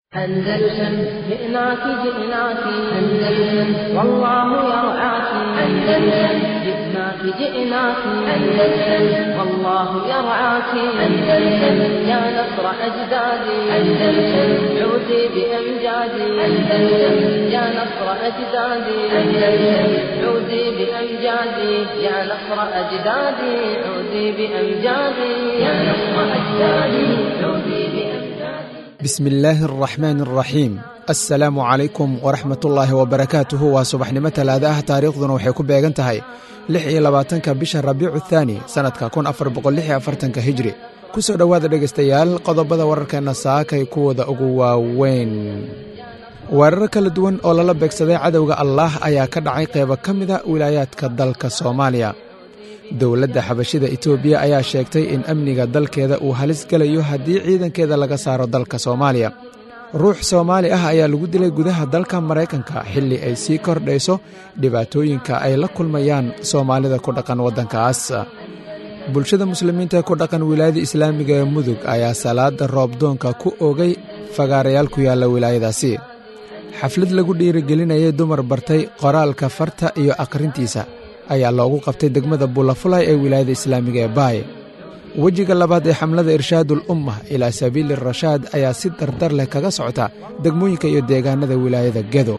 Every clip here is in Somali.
أندلسن جئناك جئناك أندلسن والله يرعاك أندلسن جئناك جئناك أندلسن والله يرعاك أندلسن يا نصر أجدادي أندلسن عودي بأمجادي أندلسن يا نصر أجدادي أندلسن عودي بأمجادي يا نصر أجدادي عودي بأمجادي يا نصر أجدادي عودي بأمجادي. بسم الله الرحمن الرحيم. السلام عليكم ورحمة الله وبركاته. وصباحنimo talaadaha taariikhduna waxay ku beegan tahay 26 bisha Rabiicu Thani sanadka 1446 Hijri. ku soo dhawaada dhageystayaal qodobada wararkeena saakay kuwada ugu waaweyn. warar kala duwan oo lala beegsaday cadawga Allah ayaa ka dhacay qaybo kamida wilaayadka dalka Soomaaliya. dowladda xabashida Itoobiya ayaa sheegtay in amniga dalkeeda uu halis galayo haddii ciidankeeda laga saaro dalka Soomaaliya. ruux Soomaali ah ayaa lagu dilay gudaha dalka Mareykanka xilli ay sii kordhayso dhibaatooyinka ay la kulmayaan Soomaalida ku dhaqan wadankaas. bulshada muslimiinta ku dhaqan wilaayada Islaamiga ee Mudug ayaa salaada roobdoonka ku oogay fagaarayaal ku yaala wilaayadaasi. xaflad lagu dhiirigelinayay dumar bartay qoraalka farta iyo aqrintiisa ayaa loogu qabtay degmada Bulafulay ee wilaayada Islaamiga ee Baay. wajiga labaad ee xamlada irshaadul ummah ilaa sabiil rashaad ayaa si dardar leh kaga socota degmooyinka iyo deegaanada wilaayada Gedo.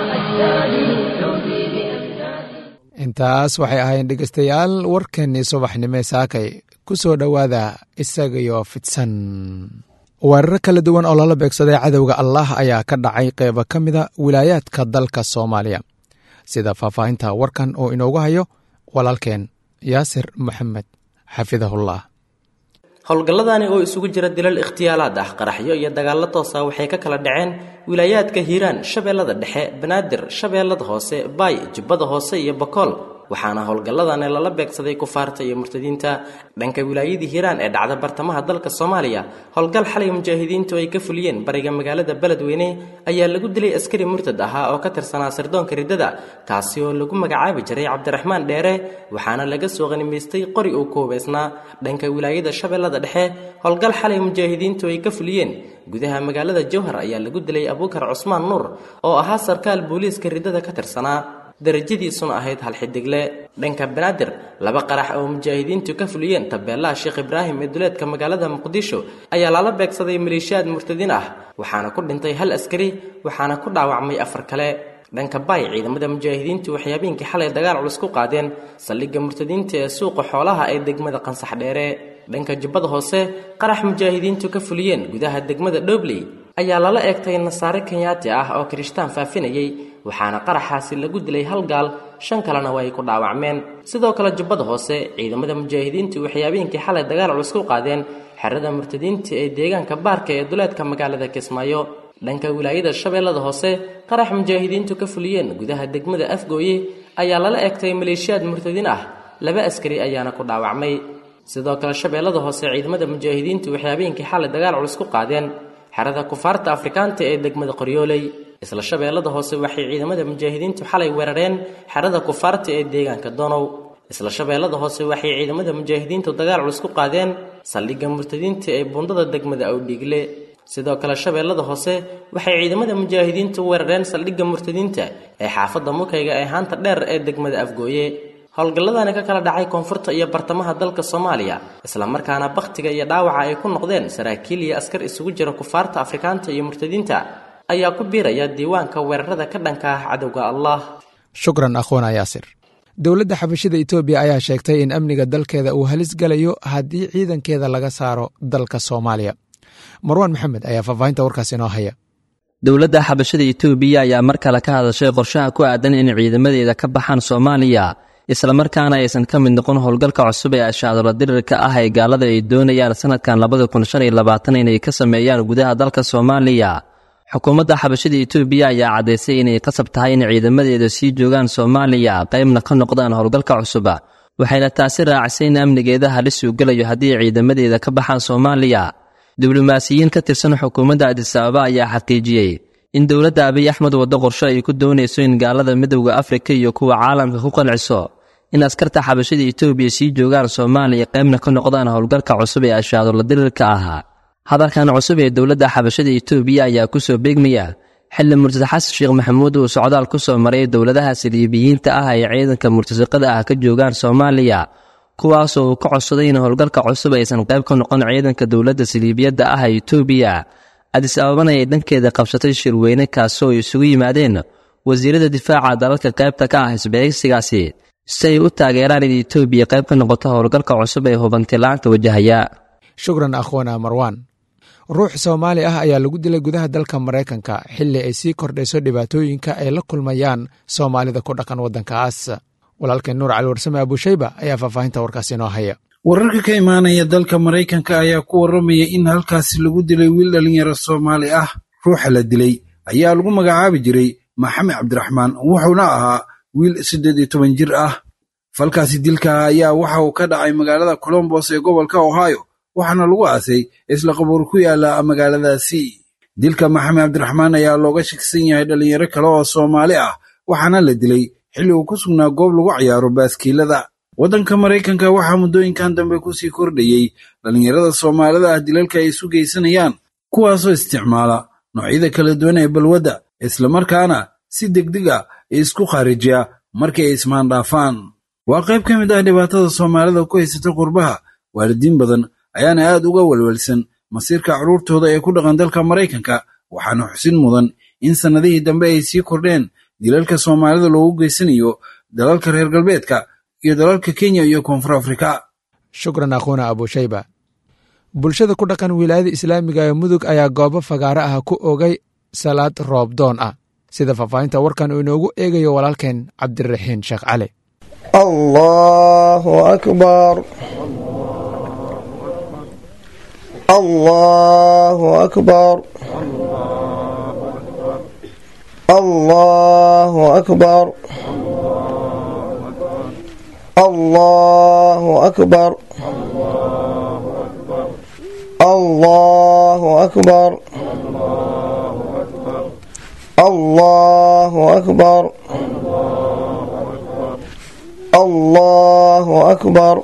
intaas waxay ahaayeen dhegeystayaal warkeenii subaxnimo saakay. ku soo dhawaada isagoo fidsan. warar kala duwan oo lala beegsaday cadawga Allah ayaa ka dhacay qaybo kamida wilaayadka dalka Soomaaliya. sida faahfaahinta warkan oo inoogu hayo walaalkeen Yaasir Maxamed xafidahullah. howlgalladani oo isugu jira dilal ikhtiyaalaad ah, qaraxyo iyo dagaallo toos ah waxay ka kala dhaceen wilaayadka Hiiraan, Shabeellada Dhexe, Banaadir, Shabeellada Hoose, Baay, Jubbada Hoose iyo Bakool. waxaana howlgalladani lala beegsaday kufaarta iyo murtadiinta. dhanka wilaayada Hiiraan ee dhacda bartamaha dalka Soomaaliya, howlgal xalay mujaahidiintu ay ka fuliyeen bariga magaalada Beledweyne ayaa lagu dilay askari murtad ahaa oo ka tirsanaa sirdoonka riddada, kaasi oo lagu magacaabi jiray Cabdiraxmaan Dheere, waxaana laga soo qanimaystay qori uu ku hubeysnaa. dhanka wilaayada Shabeellada Dhexe, howlgal xalay mujaahidiintu ay ka fuliyeen gudaha magaalada Jowhar ayaa lagu dilay Abuukar Cusmaan Nuur oo ahaa sarkaal booliiska riddada ka tirsanaa, darajadiisuna ahayd hal xidigle. dhanka Banaadir, laba qarax oo mujaahidiintu ka fuliyeen tabeelaha Sheekh Ibraahim ee duleedka magaalada Muqdisho ayaa lala beegsaday maleeshiyaad murtadiin ah, waxaana ku dhintay hal askari waxaana ku dhaawacmay 4 kale. dhanka Baay, ciidamada mujaahidiintu waxay habeenkii xalay dagaal culus ku qaadeen saldhigga murtadiinta ee suuqa xoolaha ee degmada Qansax Dheere. dhanka Jubbada Hoose, qarax mujaahidiintu ka fuliyeen gudaha degmada Dhobley ayaa lala eegtay nasaare Kenyaati ah oo Kirishtaan faafinayay, waxaana qaraxaasi lagu dilay 1 gaal, 5 kalena way ku dhaawacmeen. sidoo kale Jubbada Hoose, ciidamada mujaahidiintu waxay habeenkii xalay dagaal culus ku qaadeen xerada murtadiinta ee deegaanka Baarka ee duleedka magaalada Kismaayo. dhanka wilaayada Shabeellada Hoose, qarax mujaahidiintu ka fuliyeen gudaha degmada Afgooye ayaa lala eegtay maleeshiyaad murtadiin ah, 2 askari ayaana ku dhaawacmay. sidoo kale Shabeellada Hoose, ciidamada mujaahidiintu waxay habeenkii xalay dagaal culus ku qaadeen xerada kufaarta Afrikaanta ee degmada Qoryooley. isla Shabeellada Hoose waxay ciidamada mujaahidiintu xalay weerareen xerada kufaarta ee deegaanka Donow. isla Shabeellada Hoose waxay ciidamada mujaahidiintu dagaal culus ku qaadeen saldhigga murtadiinta ee buundada degmada Awdhiigle. sidoo kale Shabeellada Hoose waxay ciidamada mujaahidiintu weerareen saldhigga murtadiinta ee xaafadda Mukayga ee haanta dheer ee degmada Afgooye. howlgalladani ka kala dhacay koonfurta iyo bartamaha dalka Soomaaliya, isla markaana bakhtiga iyo dhaawaca ay ku noqdeen saraakiil iyo askar isugu jira kufaarta Afrikaanta iyo murtadiinta ayaa ku biiraya diiwaanka weerarada ka dhanka ah cadawga Allah. shukran akhwana Yaasir. dowladda xabashida Itoobiya ayaa sheegtay in amniga dalkeeda uu halis galayo haddii ciidankeeda laga saaro dalka Soomaaliya. Marwan Maxamed ayaa faahfaahinta warkaas inoo haya. dowladda xabashida Itoobiya ayaa mar kale ka hadashay qorshaha ku aadan in ciidamadeeda ka baxaan Soomaaliya, isla markaana aysan ka mid noqon howlgalka cusub ee ashaadala dirirka ah ee gaalada ay doonayaan sanadkan 2025 inay ka sameeyaan gudaha dalka Soomaaliya. xukuumadda xabashida Itoobiya ayaa cadeysay inay qasab tahay in ciidamadeeda sii joogaan Soomaaliya, qaybna ka noqdaan howlgalka cusub, waxayna taasi raacisay in amnigeeda halis u galayo haddii ciidamadeeda ka baxaan Soomaaliya. diblomaasiyiin ka tirsan xukuumadda Addis Ababa ayaa xaqiijiyey in dowladda Abiy Ahmed waddo qorshe ay ku doonayso in gaalada midowga Afrika iyo kuwa caalamka ku qanciso in askarta xabashida Itoobiya sii joogaan Soomaaliya, qaybna ka noqdaan howlgalka cusub ee ashaadala dirirka ah. hadalkan cusub ee dowladda xabashada Itoobiya ayaa ku soo beegmaya xilli murtada xasan sheekh maxamuud uu socdaal ku soo maray dowladaha Saldhiibiyiinta ah ee ciidanka murtasaqada ah ka joogaan Soomaaliya kuwaas oo ka codsaday in howlgalka cusub aysan qayb ka noqon ciidanka dowladda Saldhiibiyada ah ee Itoobiya Addis Ababa ay dhankeeda qabsatay shirweyne kaas oo isugu yimaadeen wasiirada difaaca dalalka qaybta ka ah isbahaysigaasi si ay u taageeraan in Itoobiya qayb ka noqoto howlgalka cusub ee hubantilaanta wajahaya shukran akhwana Marwan ruux Soomaali ah ayaa lagu dilay gudaha dalka Mareykanka xilli ay sii kordhayso dhibaatooyinka ay la kulmayaan Soomaalida ku dhaqan waddankaas walaalkeen Nuur Cali Warsame Abushayba ayaa faahfaahinta warkaas inoo haya wararka ka imaanaya dalka Mareykanka ayaa ku waramaya in halkaasi lagu dilay wiil dhalinyaro Soomaali ah ruuxa la dilay ayaa lagu magacaabi jiray Maxamed Cabdiraxmaan wuxuuna ahaa wiil 18 jir ah falkaasi dilka ayaa waxa uu ka dhacay magaalada Columbus ee gobolka Ohio waxaana lagu aasay isla qabuur ku yaala magaaladaasi dilka Maxamed Cabdiraxmaan ayaa looga shaksan yahay dhalinyaro kale oo Soomaali ah waxaana la dilay xilli uu ku sugnaa goob lagu ciyaaro baaskiilada waddanka Mareykanka waxaa muddooyinkan dambe ku sii kordhayay dhalinyarada Soomaalida ah dilalka ay isu geysanayaan kuwaasoo isticmaala noocyada kala duwan ee balwadda isla markaana si degdeg ah isku kharijiya markay ismaan dhaafaan waa qayb ka mid ah dhibaatada Soomaalida ku haysata qurbaha waalidiin badan ayaana aad uga walwalsan masiirka carruurtooda ee ku dhaqan dalka Mareykanka waxaana xusin mudan in sanadihii dambe ay sii kordheen dilalka Soomaalida loogu geysanayo dalalka reer galbeedka iyo dalalka Kenya iyo Koonfur Afrika shukran akhwana Abushayba bulshada ku dhaqan wilaayada Islaamiga ee Mudug ayaa goobo fagaare ah ku oogay salaad roobdoon ah sida faahfaahinta warkan uu inoogu eegayo walaalkeen Cabdiraxiin Sheekh Cali Allahu akbar Allahu akbar Allahu akbar Allahu akbar Allahu akbar Allahu akbar Allahu akbar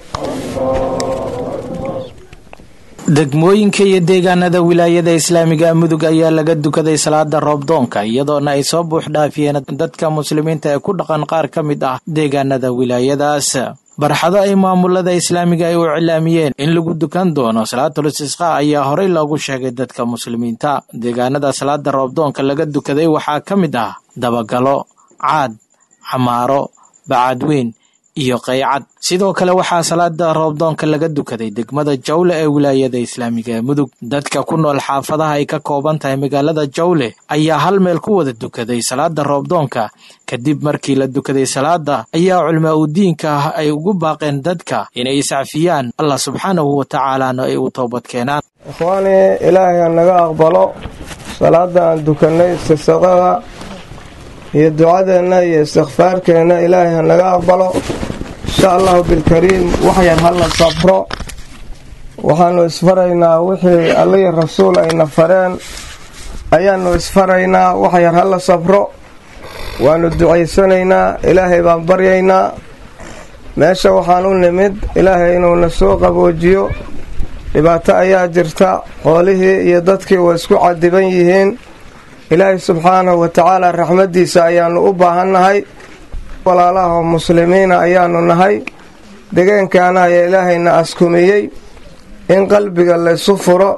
degmooyinka iyo deegaanada wilaayada Islaamiga Mudug ayaa laga dukaday salaada roobdoonka iyadoona ay soo buux dhaafiyeen dadka muslimiinta ee ku dhaqan qaar ka mid ah deegaanada wilaayadaas barxado ay maamulada Islaamiga ay u cilaamiyeen in lagu dukan doono salaatul istisqa ayaa horey loogu sheegay dadka muslimiinta deegaanada salaada roobdoonka laga dukaday waxaa ka mid ah Dabagalo Caad Xamaaro Bacadweyn iyo Qaycad sidoo kale waxaa salaada roobdoonka laga dukaday degmada Jawle ee wilaayada Islaamiga ee Mudug dadka ku nool xaafadaha ay ka kooban tahay magaalada Jawle ayaa hal meel ku wada dukaday salaada roobdoonka kadib markii la dukaday salaada ayaa culimada diinka ah ay ugu baaqeen dadka inay iscafiyaan Allah subhanahu wa ta'ala ay u toobad keenaan ikhwaani ilaahay naga aqbalo salaada aan dukanay istisqada iyo ducadeena iyo istighfaarkeena ilaahay naga aqbalo insha Allah bilkariim waxaan hal sabro waxaanu isfaraynaa wixii Allah iyo rasuul ayna fareen ayaanu isfaraynaa waxaan hal sabro waanu duceysanaynaa ilaahay baan baryaynaa meesha waxaan u nimid ilaahay inuu na soo qaboojiyo dhibaato ayaa jirta xoolihii iyo dadkii way isku cadiban yihiin ilaahay subxaanahu wa ta'ala raxmadiisa ayaanu u baahannahay walaalaha muslimiina ayaanu nahay deegaankaana ayaa ilaahayna askumiyey in qalbiga laysu furo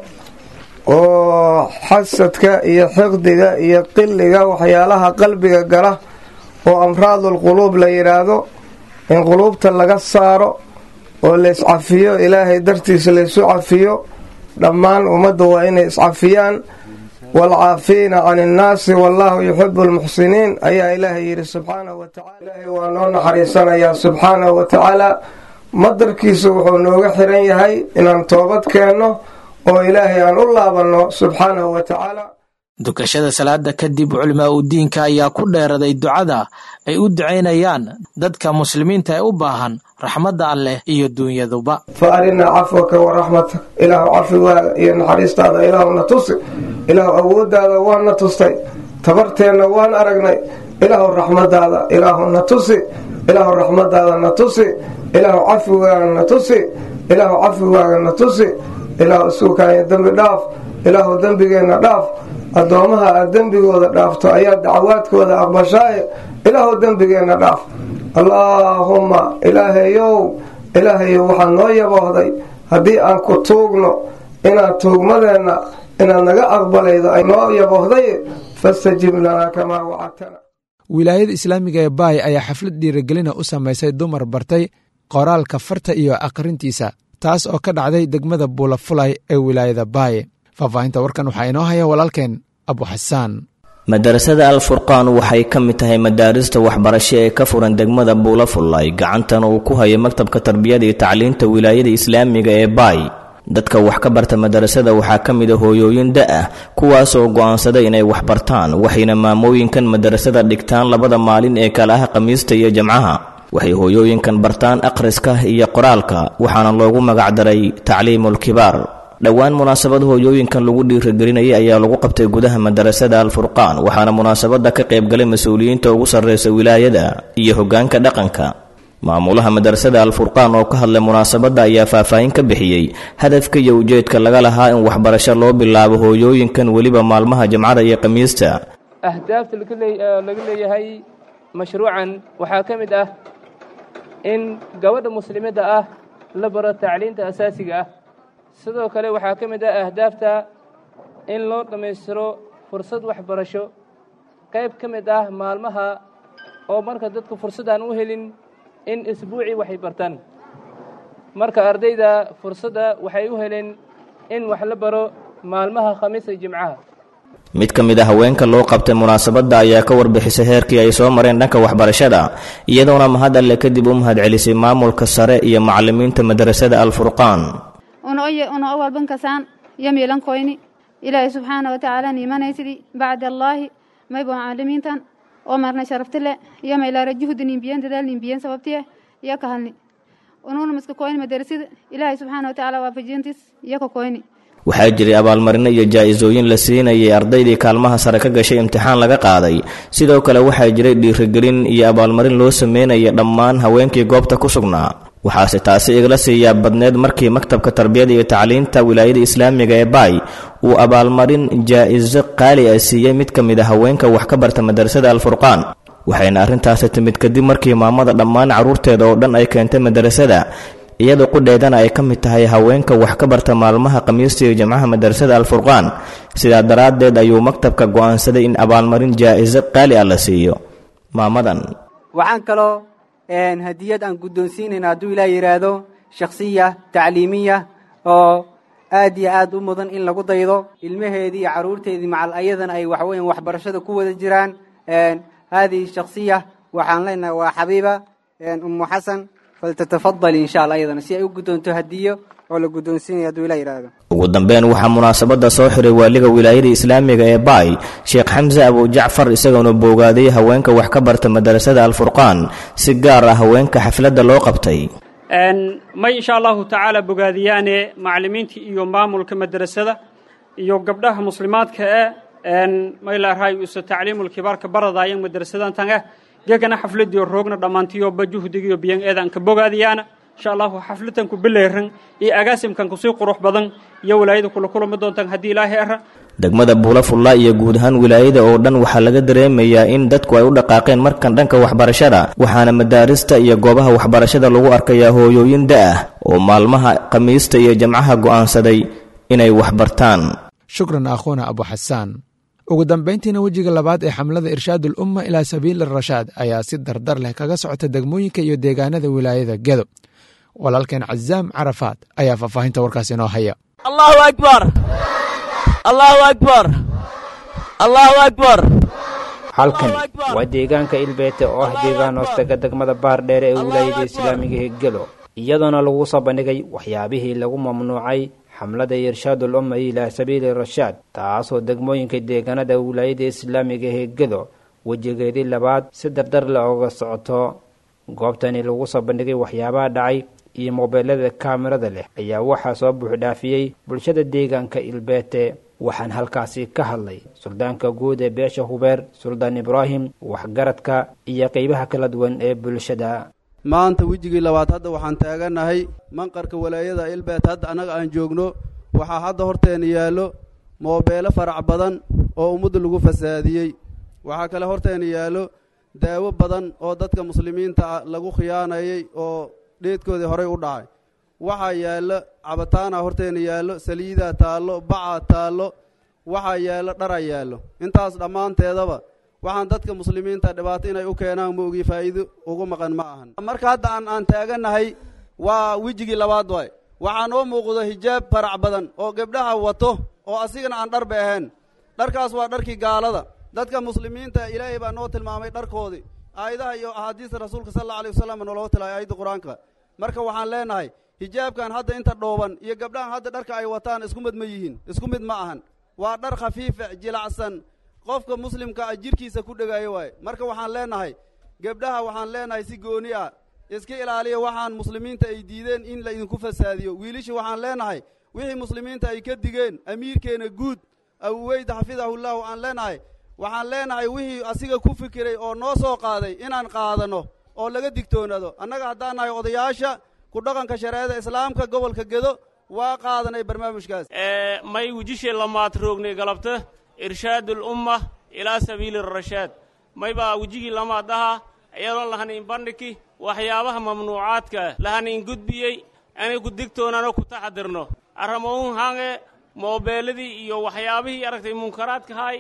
oo xasadka iyo xiqdiga iyo qilliga waxyaalaha qalbiga gala oo amraadul quluub la yidhaahdo in quluubta laga saaro oo la iscafiyo ilaahay dartiisa laysu cafiyo dhammaan ummadda waa inay iscafiyaan والعافين عن الناس والله يحب المحسنين أي إله يري سبحانه وتعالى ونون حريصنا يا سبحانه وتعالى مدركيس وحنوغ حرين يهي إن توبت كأنه وإلهي أن الله بنه سبحانه وتعالى dukashada salaada kadib culimada diinka ayaa ku dheeraday ducada ay u duceynayaan dadka muslimiinta ee u baahan raxmadda Allah iyo dunyaduba faarina afwaka wa rahmatak ilaahu afwa iyo naxariistaada ilaahu natusi ilaahu awoodaada waa natustay tabarteena waan aragnay ilaahu raxmadaada ilaahu natusi ilaahu raxmadaada natusi ilaahu afwaaga natusi ilaahu afwaaga natusi ilaahu isuukaaya dembi dhaaf, ilaahu dembigeenna dhaaf. addoommaha aad dembigooda dhaafto ayaa dacawaadkooda aqbashaaye ilaahu dembigeenna dhaaf. allaahumma ilaahayow waxaad noo yaboohday haddii aan ku tuugno inaad tuugmadeenna inaad naga aqbalaydo ay noo yaboohday fastajib lanaa kamaa wacadtana. wilaayada islaamiga ee baay ayaa xaflad dhiirigelina u samaysay dumar bartay qoraalka farta iyo aqrintiisa, taas oo ka dhacday degmada buulafulay ee wilaayada baay. faahfaahinta warkan waxaa inoo haya walaalkeen abu xasaan. madarasada alfurqaan waxay ka mid tahay madaarista waxbarasho ee ka furan degmada buulafulay, gacantana uu ku hayo maktabka tarbiyada iyo tacliinta wilaayada islaamiga ee baay. dadka wax ka barta madarasada waxaa ka mid a hooyooyin da-ah kuwaasoo go'aansaday inay wax bartaan, waxayna maamooyinkan madarasada dhigtaan labada maalin ee kala ah khamiista iyo jamcaha. waxay hooyooyinkan bartaan akhriska iyo qoraalka, waxaana loogu magacdaray tacliimul kibaar. dhowaan munaasabad hooyooyinkan lagu dhiirigelinayay ayaa lagu qabtay gudaha madarasada alfurqaan, waxaana munaasabada ka qaybgalay mas-uuliyiinta ugu sarreysa wilaayada iyo hoggaanka dhaqanka. maamulaha madarasada alfurqaan oo ka hadlay munaasabadda ayaa faahfaahin ka bixiyey hadafka iyo ujeedka laga lahaa in waxbarasho loo bilaabo hooyooyinkan weliba maalmaha jamcada iyo khamiista. ahdaafta laga leeyahay mashruucan waxaa ka mid ah in gabadha muslimadda ah la baro tacliinta asaasiga ah. sidoo kale waxaa ka mid ah ahdaafta in loo dhammaystiro fursad waxbarasho qayb ka mid ah maalmaha oo marka dadku fursad aan u helin in isbuucii waxay bartaan. marka ardayda fursadda waxay u heleen in wax la baro maalmaha khamiis iyo jimcaha. mid ka mid ah haweenka loo qabtay munaasabadda ayaa ka warbixisay heerkii ay soo mareen dhanka waxbarashada, iyadoona mahad alle kadib u mahad celisay maamulka sare iyo macallimiinta madarasada alfurqaan. una awal bankasaan yamiilan koyni ilaahay subxaana wa tacaala niimanaysidii bacda allaahi maybo macallimiintan oo marna sharaftile iyo maylaara juhdi nimbiyen dadaal nimbiyen sababtiye iyo ka halni unuuna miska koyni madarasada ilaahay subxaana wa tacaala waafajiyantiis iyo ka koyni. waxaa jiray abaalmarino iyo jaa-isooyin la siinayay ardaydii kaalmaha sare ka gashay imtixaan laga qaaday. sidoo kale waxaa jiray dhiirigelin iyo abaalmarin loo sameynaya dhammaan haweenkii goobta ku sugnaa. waxaase taasi igala siiyaa badneed markii maktabka tarbiyada iyo tacliinta wilaayada islaamiga ee baay uu abaalmarin jaa-iso qaali ah siiyey mid ka mid a haweenka wax ka barta madarasada alfurqaan. waxayna arrintaasi timid kadib markii maamada dhammaan carruurteeda oo dhan ay keentay madarasada, iyadoo qudheedana ay ka mid tahay haweenka wax ka barta maalmaha khamiista iyo jamcaha madarasada alfurqaan. sidaa daraaddeed ayuu maktabka go'aansaday in abaalmarin jaa-iso qaali ah la siiyo maamadan. waxaan kaloo hadiyad aan guddoonsiinayna hadduu ilaa yidhaahdo shakhsiya tacliimiya oo aad iyo aad u mudan in lagu daydo. ilmaheedii iyo carruurteedii macal ayadana ay waxweyan waxbarashada ku wada jiraan. haadihi shakhsiya waxaan leenahay waa xabiiba ummu xasan, faltatafadali insha allah ayadana si ay u guddoonto hadiyo oo la guddoonsiinaya hadduu ilaa yidhaahdo. ugu dambeyn waxaa munaasabadda soo xiray waaliga wilaayada islaamiga ee baay sheekh xamse abujacfar, isagoona boogaaday haweenka wax ka barta madarasada alfurqaan, si gaar ah haweenka xafladda loo qabtay. may insha allahu tacaala bogaadiyaane macallimiinta iyo maamulka madarasada iyo gabdhaha muslimaadka maylaarahay usa tacliimul kibaarka baradayan madarasadan tanga gegana xafladiyo roogna dhammaantiyo bajuhdigiyo biyan eedanka bogaadiyaana insha allahu xafladan ku bileeran iyo agaasimkan kusii qurux badan iyo wilaayada kula kulama doontaan haddii ilaahay ara. degmada buulafulla iyo guud ahaan wilaayada oo dhan waxaa laga dareemayaa in dadku ay u dhaqaaqeen markan dhanka waxbarashada, waxaana madaarista iyo goobaha waxbarashada lagu arkayaa hooyooyin da-ah oo maalmaha khamiista iyo jamcaha go'aansaday inay waxbartaan. shukran akhuuna abu xasaan. ugu dambayntiina wejiga labaad ee xamlada irshaadul umma ilaa sabiili rashaad ayaa si dardar leh kaga socota degmooyinka iyo deegaanada wilaayada gedo. walaalkeen cazaam carafaad ayaa faahfaahinta warkaas inoo haya. allahu akbar allahu akbar allahu akbar. halkani waa deegaanka ilbeete oo ah deegaan hoostaga degmada baardheere ee wilaayada islaamiga ee gedo, iyadoona lagu soo bandhigay waxyaabihii lagu mamnuucay xamlada irshaadul umma ilaa sabiili rashaad, taasoo degmooyinka deegaanada wilaayada islaamiga ee gedo wejigeedii labaad si dardar le oga socoto. goobtani lagu soo bandhigay waxyaabaha dhacay iyo moobeelada kaamirada leh ayaa waxaa soo buuxdhaafiyey bulshada deegaanka ilbeete. waxaan halkaasi ka hadlay suldaanka guud ee beesha hubeer, suldaan ibraahim, waxgaradka iyo qaybaha kala duwan ee bulshada. maanta wejigii labaad hadda waxaan taaganahay manqarka walaayada ilbeet hadda annaga aan joogno waxaa hadda horteena yaallo moobeelo farac badan oo ummadda lagu fasaadiyey. waxaa kale horteena yaallo daawo badan oo dadka muslimiinta ah lagu khiyaanayey oo dheedkoodii horey u dhacay. waxaa yaallo cabitaana horteena yaallo, saliidaa taallo, bacaa taallo, waxaa yaallo dharaa yaallo. intaas dhammaanteedaba waxaan dadka muslimiinta dhibaato inay u keenaan ma ogi, faa'iido ugu maqan ma ahan. marka hadda aan taagannahay waa wejigii labaad waay. waxaa noo muuqdo hijaab farac badan oo gabdhaha wato oo asigana aan dharba ahayn. dharkaas waa dharkii gaalada. dadka muslimiinta ilaahay baa noo tilmaamay dharkoodii, aayadaha iyo axaadiista rasuulka sal alla alayh wasalam nalooga tilay aayadda qur-aanka. marka waxaan leenahay hijaabkan hadda inta dhooban iyo gabdhahan hadda dharka ay wataan isku mid ma yihiin, isku mid ma ahan. waa dhar khafiifa jilacsan, qofka muslimka ah jirkiisa ku dhegaayo waaye. marka waxaan leenahay gabdhaha waxaan leenahay si gooni ah iska ilaaliya waxaan muslimiinta ay diideen in la idinku fasaadiyo. wiilisha waxaan leenahay wixii muslimiinta ay ka digeen amiirkeena guud Abu Ubayd xafidahullahu aan leenahay, waxaan leenahay wixii asiga ku fikiray oo noo soo qaaday inaan qaadano oo laga digtoonaado. annaga haddaan nahay odayaasha ku dhaqanka shareecada islaamka gobolka Gedo waa qaadanay barnaamijkaas. may wujishe lamaad roognay galabta irshaadul umma ilaa sabiili rashaad. may baa wujigii lamaad aha iyadoo lahanin bandhigi waxyaabaha mamnuucaadka lahanin gudbiyey anay ku digtoonaano ku taxadirno. arramowun hange moobeeladii iyo waxyaabihii aragtay munkaraadka hay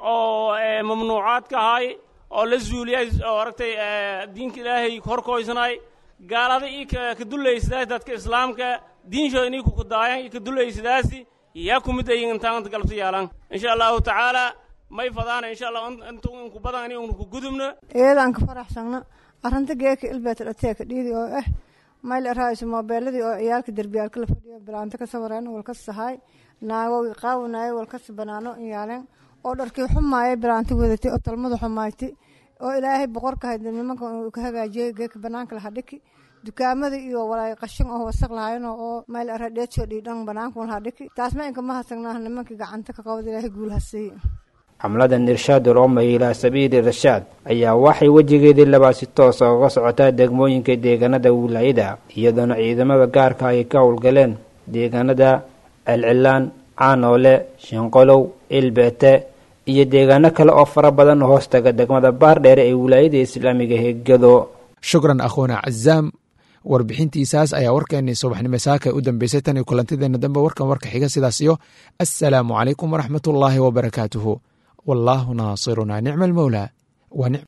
oo mamnuucaadka hay oo la zuuliyay oo aragtay diinka ilaahay horkoysnay gaalada ii ka dulaysidaas dadka islaamka diinsho inay ku daayan ii ka dulaysidaasi yaa ku mid ayeen intaan galabta yaalan insha Allah taala may fadaana insha Allah intuu ku badan inuu ku gudubno eedan ka faraxsana arrinta geeka ilbaat ateeka dhiidi oo may la raayso moobeeladii oo ciyaalka darbiyaalka la fadhiyo bilaanta ka sawaraan wal ka sahay naago qaawnaay wal ka banaano yaalan oo dharkii xumaayay bilaanta wadatay oo talmada xumaaytay oo ilaahay boqorka hayday nimanka uu ka hagaajiyay geeka banaanka la hadhiki dukaamada iyo walaay qashin oo wasaq lahayn oo meel aradheeyo dhiidhan banaanka la hadhiki taas ma inka ma hasagnaa nimanka gacanta ka qabad ilaahay guul hasii. xamladan irshaadul umma ilaa sabiili rashaad ayaa waxay wejigeedii labaad si toos ah uga socotaa degmooyinka deegaanada wilaayada, iyadoona ciidamada gaarka ay ka howlgaleen deegaanada Celcilaan, Caanoole, Shinqolow, Ilbeete iyo deegaano kale oo fara badan hoos taga degmada Baardheere ee wilaayada islaamiga ee Gedo. shukran akhuuna cazaam. warbixintiisaas ayaa warkeenii subaxnimo saaka u dambeysay tan iyo kulantideena dambe warka xiga sidaas iyo assalaamu calaykum waraxmatullaahi wabarakaatuhu. wallaahu naasiruna nicma almawlaa wa